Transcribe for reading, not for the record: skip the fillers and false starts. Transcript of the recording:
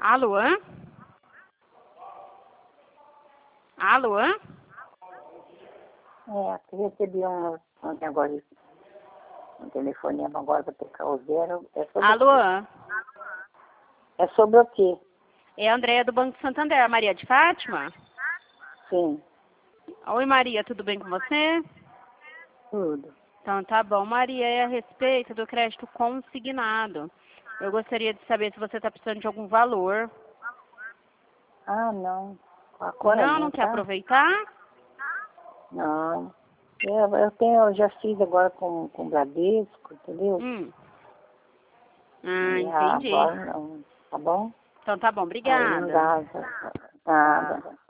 Alô? Alô? Aqui recebi um negócio, um telefonema agora para tocar o zero. É sobre Alô? o quê? É sobre o quê? É a Andréia do Banco Santander, a Maria de Fátima? Sim, Oi, Maria, tudo bem com você? tudo. Então tá bom. Maria, é a respeito do crédito consignado. Eu gostaria de saber se você está precisando de algum valor. Ah, não. Agora Não, não, não quer tá? aproveitar? Não. Eu já fiz agora com o Bradesco, entendeu? Ah, E entendi. agora não, tá bom? Então tá bom, Aí não obrigada. dá nada.